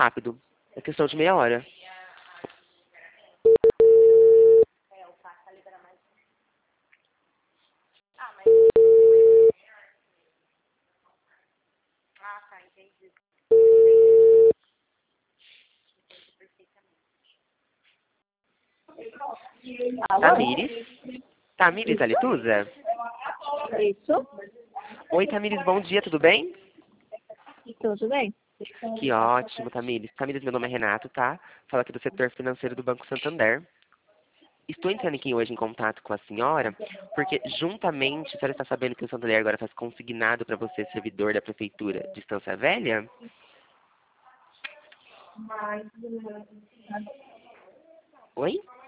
rápido. É questão de meia hora. Alô? Tamires? Tamires Alituza? Isso? Oi, Tamires, bom dia, tudo bem? Tudo bem? Que ótimo, Tamires. Tamires, meu nome é Renato, tá? Falo aqui do setor financeiro do Banco Santander. Estou entrando aqui hoje em contato com a senhora, porque juntamente, a senhora está sabendo que o Santander agora faz consignado para você, servidor da Prefeitura de Estância Velha? Oi?